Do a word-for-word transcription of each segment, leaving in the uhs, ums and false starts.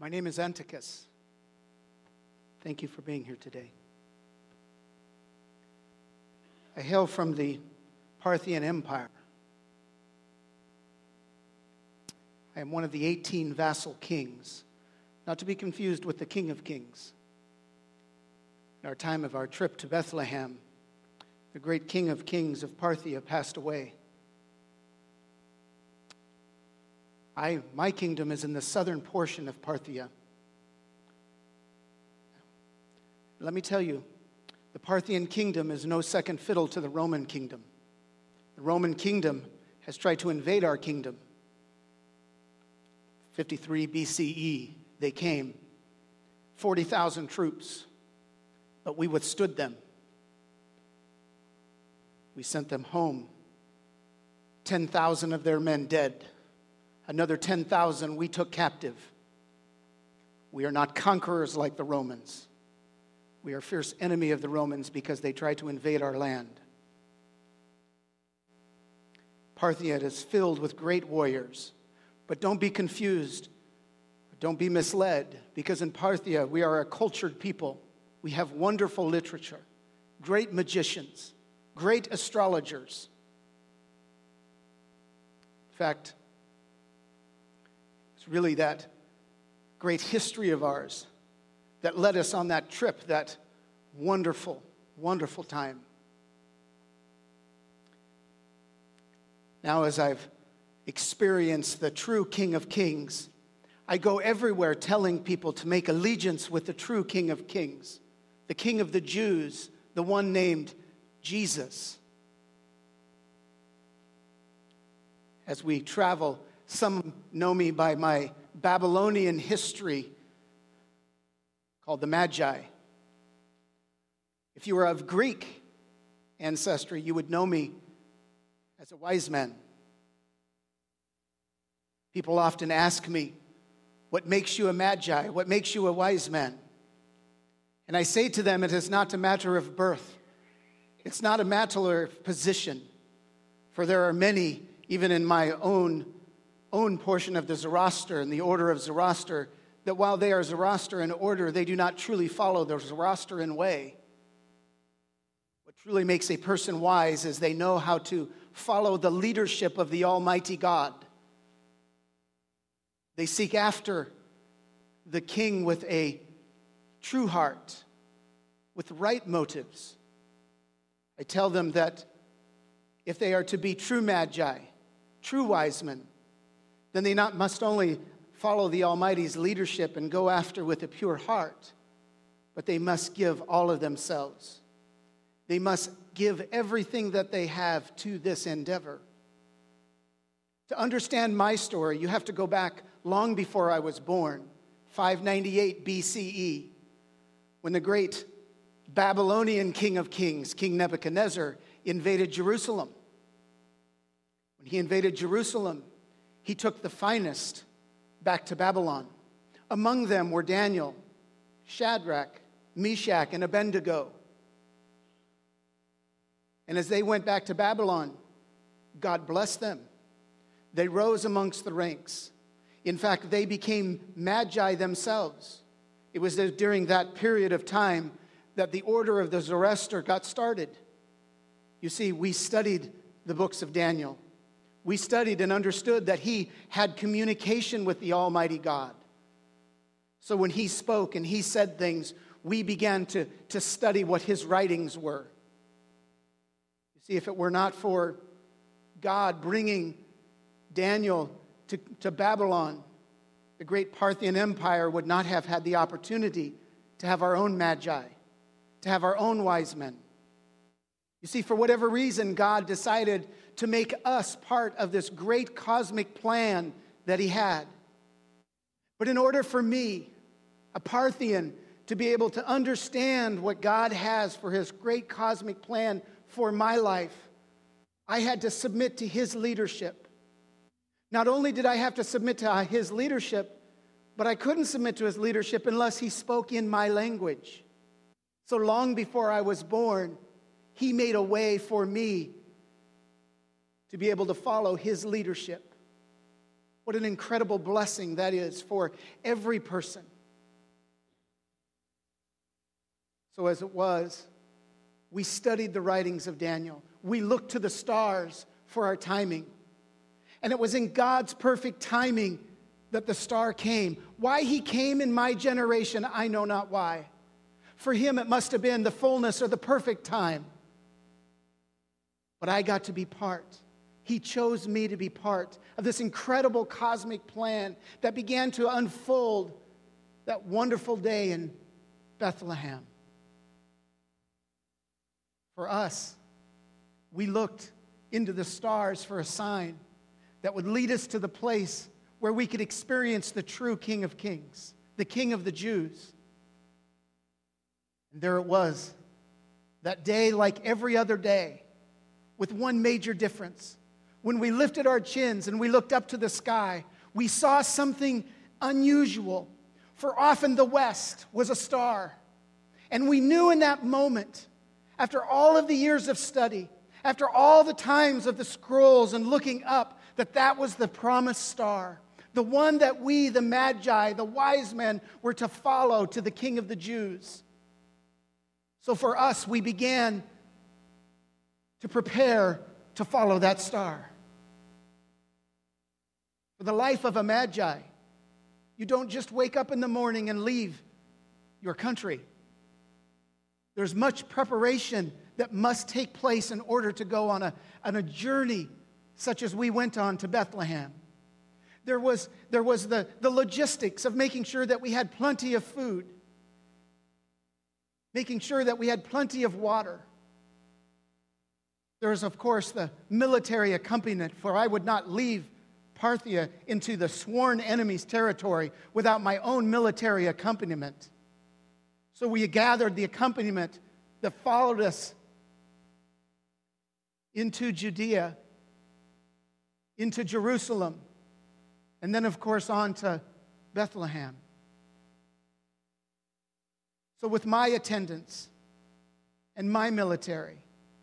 My name is Antiochus. Thank you for being here today. I hail from the Parthian Empire. I am one of the eighteen vassal kings, not to be confused with the King of Kings. In our time of our trip to Bethlehem, the great King of Kings of Parthia passed away. I, my kingdom is in the southern portion of Parthia. Let me tell you, the Parthian kingdom is no second fiddle to the Roman kingdom. The Roman kingdom has tried to invade our kingdom. fifty-three B C E, they came, forty thousand troops, but we withstood them. We sent them home, ten thousand of their men dead. Another ten thousand we took captive. We are not conquerors like the Romans. We are a fierce enemy of the Romans because they tried to invade our land. Parthia is filled with great warriors. But don't be confused. Don't be misled, because in Parthia we are a cultured people. We have wonderful literature, great magicians, great astrologers. In fact, it's really that great history of ours that led us on that trip, that wonderful, wonderful time. Now, as I've experienced the true King of Kings, I go everywhere telling people to make allegiance with the true King of Kings, the King of the Jews, the one named Jesus. As we travel, some know me by my Babylonian history called the Magi. If you were of Greek ancestry, you would know me as a wise man. People often ask me, what makes you a Magi? What makes you a wise man? And I say to them, it is not a matter of birth. It's not a matter of position. For there are many, even in my own, own portion of the Zoroaster, in the order of Zoroaster, that while they are Zoroastrian order, they do not truly follow the Zoroastrian way. What truly makes a person wise is they know how to follow the leadership of the Almighty God. They seek after the king with a true heart, with right motives. I tell them that if they are to be true magi, true wise men, then they not must only follow the Almighty's leadership and go after with a pure heart, but they must give all of themselves. They must give everything that they have to this endeavor. To understand my story, you have to go back long before I was born, five ninety-eight B C E, when the great Babylonian King of Kings, King Nebuchadnezzar, invaded Jerusalem. When he invaded Jerusalem, he took the finest back to Babylon. Among them were Daniel, Shadrach, Meshach, and Abednego. And as they went back to Babylon, God blessed them. They rose amongst the ranks. In fact, they became magi themselves. It was during that period of time that the order of the Zoroaster got started. You see, we studied the books of Daniel. We studied and understood that he had communication with the Almighty God. So when he spoke and he said things, we began to, to study what his writings were. You see, if it were not for God bringing Daniel to, to Babylon, the great Parthian Empire would not have had the opportunity to have our own magi, to have our own wise men. You see, for whatever reason, God decided to make us part of this great cosmic plan that he had. But in order for me, a Parthian, to be able to understand what God has for his great cosmic plan for my life, I had to submit to his leadership. Not only did I have to submit to his leadership, but I couldn't submit to his leadership unless he spoke in my language. So long before I was born, he made a way for me to be able to follow his leadership. What an incredible blessing that is for every person. So as it was, we studied the writings of Daniel. We looked to the stars for our timing. And it was in God's perfect timing that the star came. Why he came in my generation, I know not why. For him, it must have been the fullness or the perfect time. But I got to be part. He chose me to be part of this incredible cosmic plan that began to unfold that wonderful day in Bethlehem. For us, we looked into the stars for a sign that would lead us to the place where we could experience the true King of Kings, the King of the Jews. And there it was, that day like every other day, with one major difference. When we lifted our chins and we looked up to the sky, we saw something unusual, for often the west was a star. And we knew in that moment, after all of the years of study, after all the times of the scrolls and looking up, that that was the promised star, the one that we, the Magi, the wise men, were to follow to the King of the Jews. So for us, we began to prepare to follow that star. For the life of a Magi, you don't just wake up in the morning and leave your country. There's much preparation that must take place in order to go on a, on a journey such as we went on to Bethlehem. There was, there was the, the logistics of making sure that we had plenty of food, making sure that we had plenty of water. There is, of course, the military accompaniment, for I would not leave Parthia into the sworn enemy's territory without my own military accompaniment. So we gathered the accompaniment that followed us into Judea, into Jerusalem, and then, of course, on to Bethlehem. So with my attendance and my military,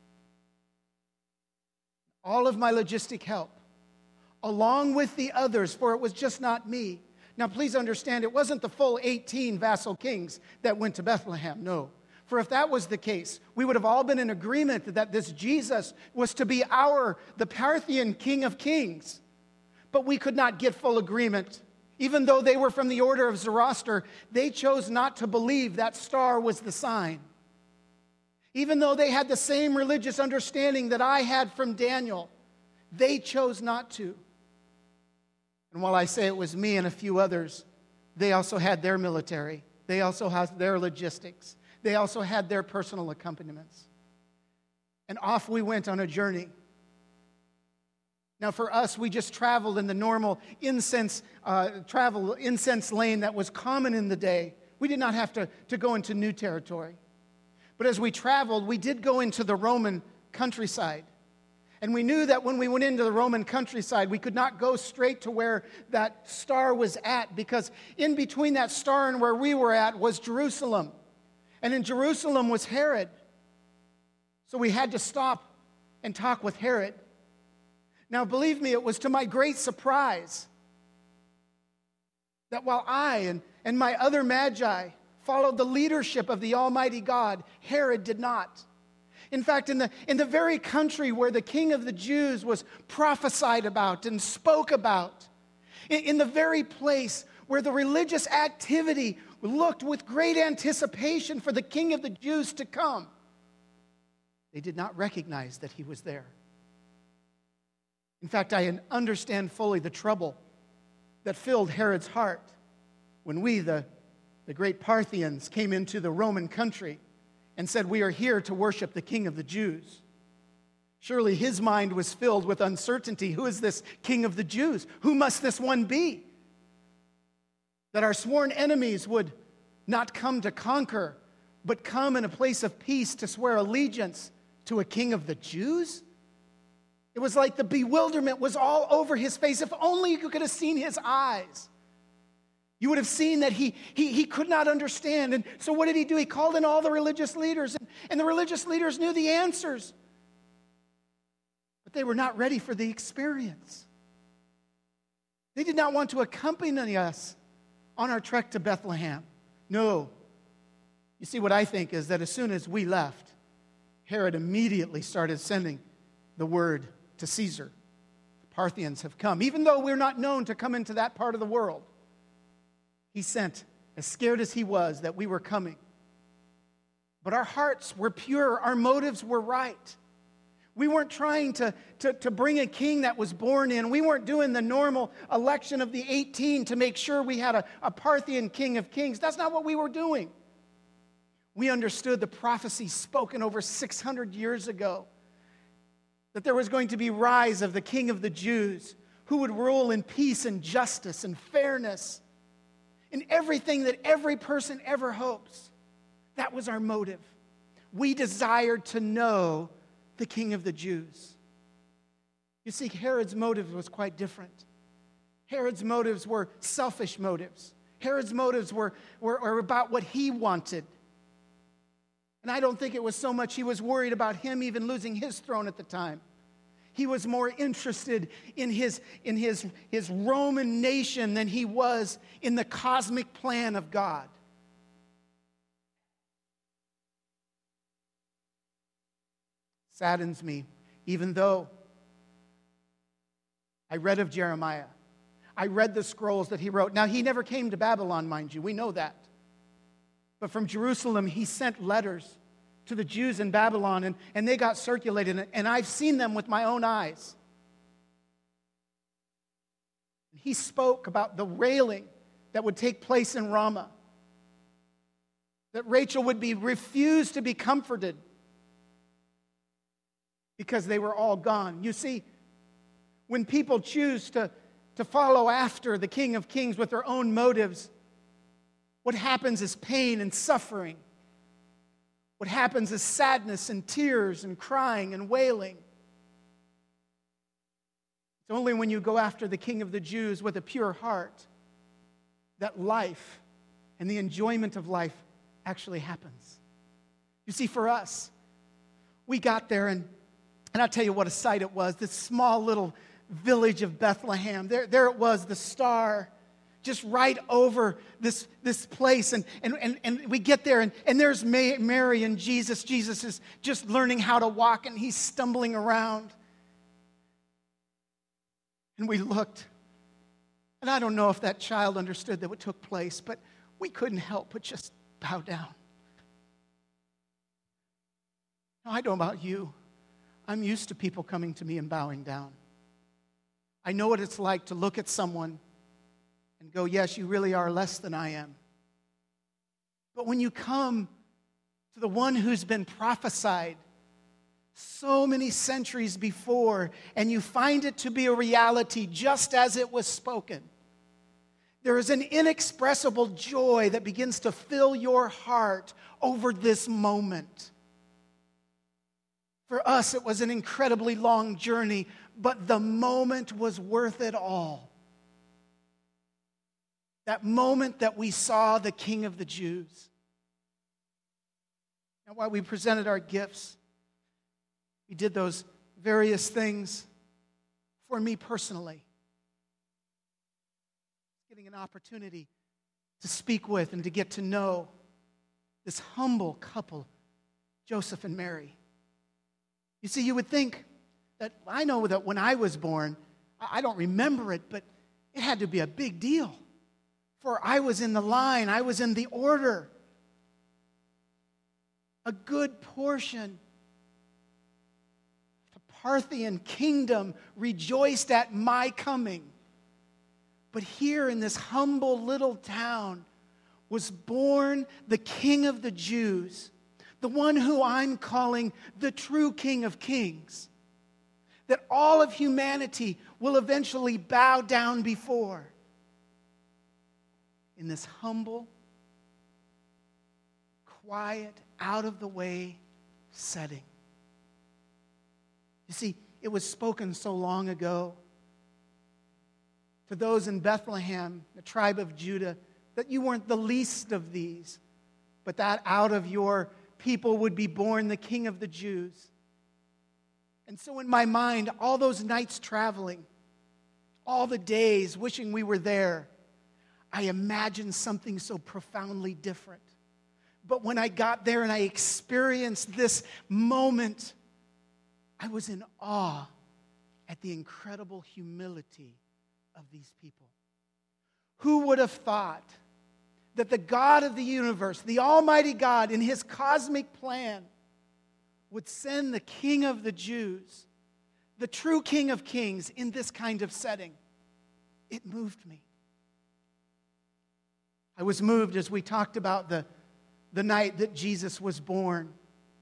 all of my logistic help, along with the others, for it was just not me. Now, please understand, it wasn't the full eighteen vassal kings that went to Bethlehem, no. For if that was the case, we would have all been in agreement that this Jesus was to be our, the Parthian King of Kings. But we could not get full agreement. Even though they were from the order of Zoroaster, they chose not to believe that star was the sign. Even though they had the same religious understanding that I had from Daniel, they chose not to. And while I say it was me and a few others, they also had their military. They also had their logistics. They also had their personal accompaniments. And off we went on a journey. Now for us, we just traveled in the normal incense uh, travel incense lane that was common in the day. We did not have to, to go into new territory. But as we traveled, we did go into the Roman countryside. And we knew that when we went into the Roman countryside, we could not go straight to where that star was at, because in between that star and where we were at was Jerusalem. And in Jerusalem was Herod. So we had to stop and talk with Herod. Now, believe me, it was to my great surprise that while I and, and my other magi followed the leadership of the Almighty God, Herod did not. In fact, in the, in the very country where the King of the Jews was prophesied about and spoke about, in, in the very place where the religious activity looked with great anticipation for the King of the Jews to come, they did not recognize that he was there. In fact, I understand fully the trouble that filled Herod's heart when we, the, the great Parthians, came into the Roman country and said, "We are here to worship the King of the Jews." Surely his mind was filled with uncertainty. Who is this King of the Jews? Who must this one be? That our sworn enemies would not come to conquer, but come in a place of peace to swear allegiance to a King of the Jews? It was like the bewilderment was all over his face. If only you could have seen his eyes. You would have seen that he, he, he could not understand. And so what did he do? He called in all the religious leaders, and, and the religious leaders knew the answers. But they were not ready for the experience. They did not want to accompany us on our trek to Bethlehem. No. You see, what I think is that as soon as we left, Herod immediately started sending the word to Caesar. The Parthians have come. Even though we're not known to come into that part of the world, he sent, as scared as he was that we were coming. But our hearts were pure. Our motives were right. We weren't trying to, to, to bring a king that was born in. We weren't doing the normal election of the eighteen to make sure we had a, a Parthian king of kings. That's not what we were doing. We understood the prophecy spoken over six hundred years ago, that there was going to be rise of the King of the Jews, who would rule in peace and justice and fairness, in everything that every person ever hopes. That was our motive. We desired to know the King of the Jews. You see, Herod's motive was quite different. Herod's motives were selfish motives. Herod's motives were, were, were about what he wanted. And I don't think it was so much he was worried about him even losing his throne at the time. He was more interested in his, in his, his Roman nation than he was in the cosmic plan of God. Saddens me, even though I read of Jeremiah. I read the scrolls that he wrote. Now, he never came to Babylon, mind you. We know that. But from Jerusalem, he sent letters to the Jews in Babylon, and, and they got circulated, and I've seen them with my own eyes. He spoke about the railing that would take place in Ramah, that Rachel would be refused to be comforted because they were all gone. You see, when people choose to, to follow after the King of Kings with their own motives, what happens is pain and suffering. What happens is sadness and tears and crying and wailing. It's only when you go after the King of the Jews with a pure heart that life and the enjoyment of life actually happens. You see, for us, we got there, and, and I'll tell you what a sight it was. This small little village of Bethlehem. There, there it was, the star, just right over this, this place. And, and, and, and we get there, and, and there's Mary and Jesus. Jesus is just learning how to walk, and he's stumbling around. And we looked, and I don't know if that child understood that what took place, but we couldn't help but just bow down. Now, I don't know about you. I'm used to people coming to me and bowing down. I know what it's like to look at someone and go, yes, you really are less than I am. But when you come to the one who's been prophesied so many centuries before, and you find it to be a reality just as it was spoken, there is an inexpressible joy that begins to fill your heart over this moment. For us, it was an incredibly long journey, but the moment was worth it all. That moment that we saw the King of the Jews. And while we presented our gifts, we did those various things for me personally. Getting an opportunity to speak with and to get to know this humble couple, Joseph and Mary. You see, you would think that, I know that when I was born, I don't remember it, but it had to be a big deal. For I was in the line, I was in the order. A good portion. The Parthian kingdom rejoiced at my coming. But here in this humble little town was born the King of the Jews, the one who I'm calling the true King of Kings, that all of humanity will eventually bow down before. In this humble, quiet, out-of-the-way setting. You see, it was spoken so long ago to those in Bethlehem, the tribe of Judah, that you weren't the least of these, but that out of your people would be born the King of the Jews. And so in my mind, all those nights traveling, all the days wishing we were there, I imagined something so profoundly different. But when I got there and I experienced this moment, I was in awe at the incredible humility of these people. Who would have thought that the God of the universe, the Almighty God, in His cosmic plan, would send the King of the Jews, the true King of Kings, in this kind of setting? It moved me. I was moved as we talked about the, the night that Jesus was born.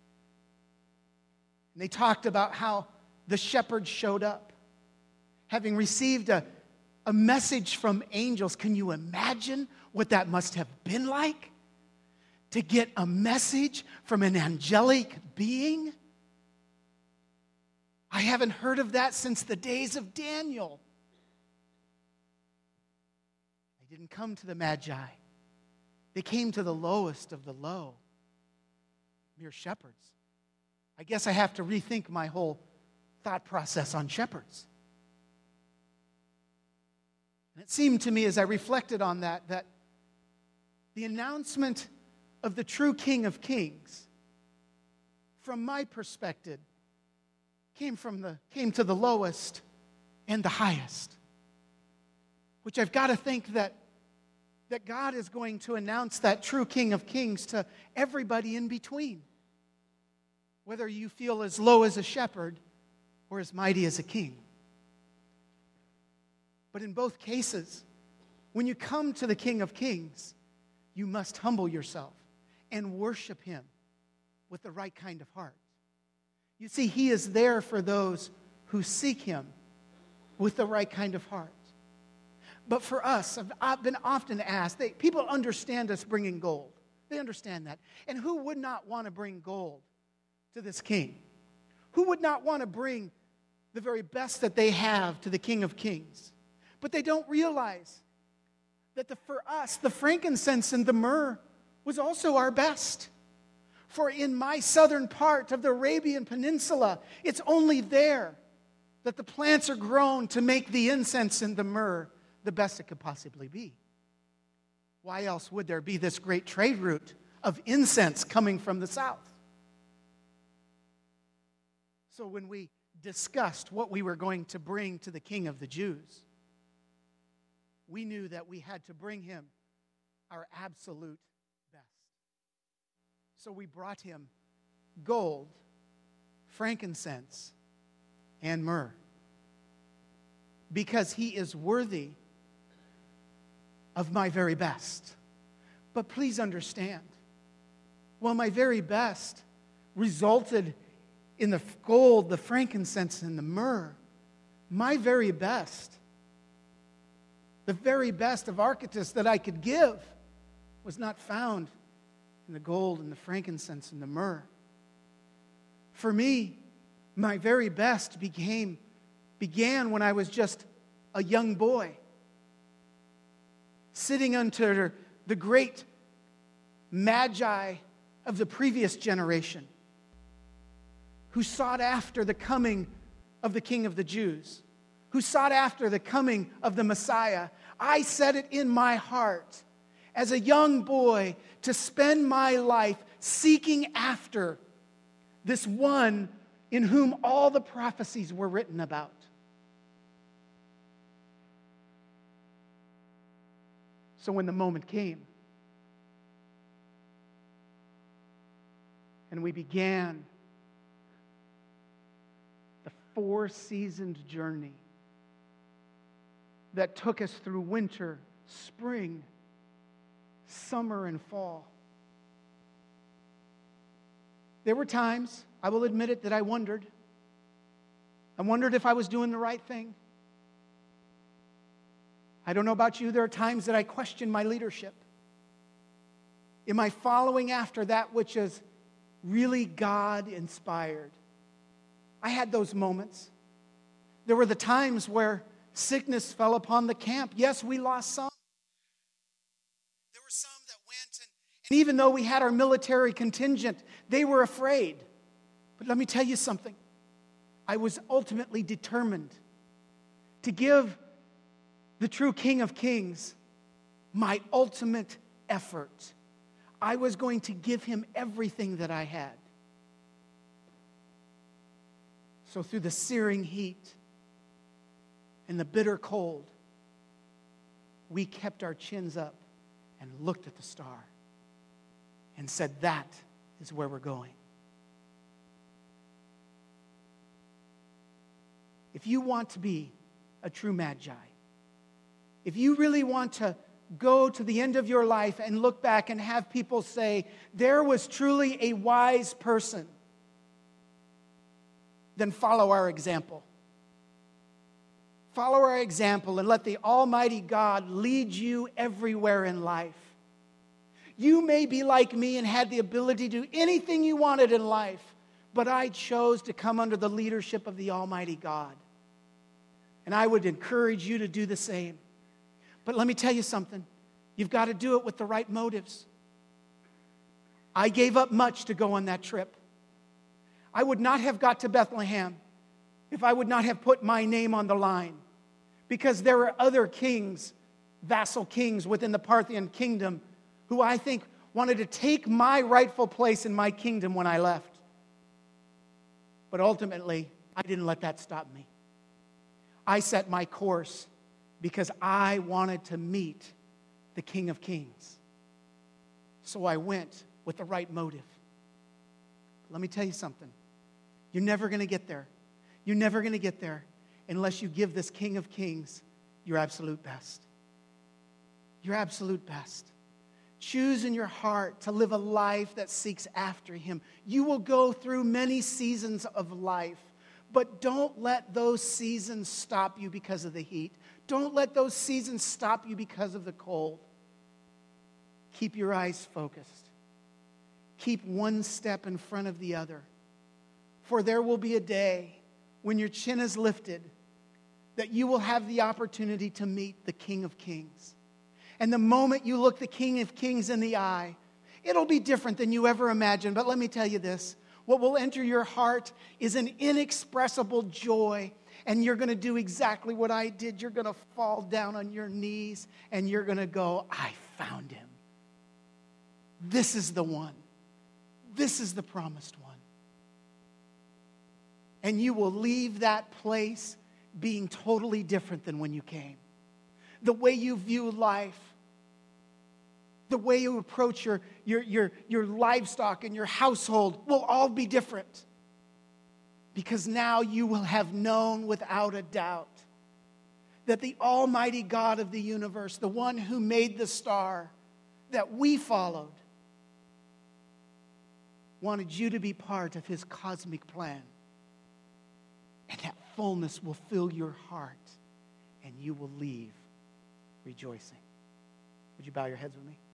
And they talked about how the shepherds showed up, having received a, a message from angels. Can you imagine what that must have been like? To get a message from an angelic being? I haven't heard of that since the days of Daniel. They didn't come to the Magi. They came to the lowest of the low, mere shepherds. I guess I have to rethink my whole thought process on shepherds. And it seemed to me as I reflected on that, that the announcement of the true King of Kings, from my perspective, came from the came to the lowest and the highest. Which I've got to think that, that God is going to announce that true King of Kings to everybody in between. Whether you feel as low as a shepherd or as mighty as a king. But in both cases, when you come to the King of Kings, you must humble yourself and worship Him with the right kind of heart. You see, He is there for those who seek Him with the right kind of heart. But for us, I've, I've been often asked, they, people understand us bringing gold. They understand that. And who would not want to bring gold to this king? Who would not want to bring the very best that they have to the King of Kings? But they don't realize that the, for us, the frankincense and the myrrh was also our best. For in my southern part of the Arabian Peninsula, it's only there that the plants are grown to make the incense and the myrrh the best it could possibly be. Why else would there be this great trade route of incense coming from the south? So when we discussed what we were going to bring to the King of the Jews, we knew that we had to bring Him our absolute best. So we brought Him gold, frankincense, and myrrh. Because He is worthy of my very best. But please understand, while my very best resulted in the gold, the frankincense, and the myrrh, my very best, the very best of archetypes that I could give, was not found in the gold and the frankincense and the myrrh. For me, my very best became, began when I was just a young boy, sitting under the great magi of the previous generation, who sought after the coming of the King of the Jews, who sought after the coming of the Messiah. I set it in my heart as a young boy to spend my life seeking after this one in whom all the prophecies were written about. So when the moment came, and we began the four-seasoned journey that took us through winter, spring, summer, and fall, there were times, I will admit it, that I wondered. I wondered if I was doing the right thing. I don't know about you, there are times that I question my leadership. Am I following after that which is really God-inspired? I had those moments. There were the times where sickness fell upon the camp. Yes, we lost some. There were some that went, and, and even though we had our military contingent, they were afraid. But let me tell you something. I was ultimately determined to give the true King of Kings, my ultimate effort. I was going to give him everything that I had. So through the searing heat and the bitter cold, we kept our chins up and looked at the star and said, that is where we're going. If you want to be a true magi, if you really want to go to the end of your life and look back and have people say, there was truly a wise person, then follow our example. Follow our example and let the Almighty God lead you everywhere in life. You may be like me and had the ability to do anything you wanted in life, but I chose to come under the leadership of the Almighty God. And I would encourage you to do the same. But let me tell you something. You've got to do it with the right motives. I gave up much to go on that trip. I would not have got to Bethlehem if I would not have put my name on the line. Because there were other kings, vassal kings within the Parthian kingdom, who I think wanted to take my rightful place in my kingdom when I left. But ultimately, I didn't let that stop me. I set my course because I wanted to meet the King of Kings. So I went with the right motive. Let me tell you something. You're never going to get there. You're never going to get there unless you give this King of Kings your absolute best. Your absolute best. Choose in your heart to live a life that seeks after him. You will go through many seasons of life, but don't let those seasons stop you because of the heat. Don't let those seasons stop you because of the cold. Keep your eyes focused. Keep one step in front of the other. For there will be a day when your chin is lifted that you will have the opportunity to meet the King of Kings. And the moment you look the King of Kings in the eye, it'll be different than you ever imagined. But let me tell you this. What will enter your heart is an inexpressible joy. And you're going to do exactly what I did. You're going to fall down on your knees and you're going to go, I found him. This is the one. This is the promised one. And you will leave that place being totally different than when you came. The way you view life, the way you approach your, your, your, your livestock and your household will all be different. Because now you will have known without a doubt that the Almighty God of the universe, the one who made the star that we followed, wanted you to be part of his cosmic plan. And that fullness will fill your heart and you will leave rejoicing. Would you bow your heads with me?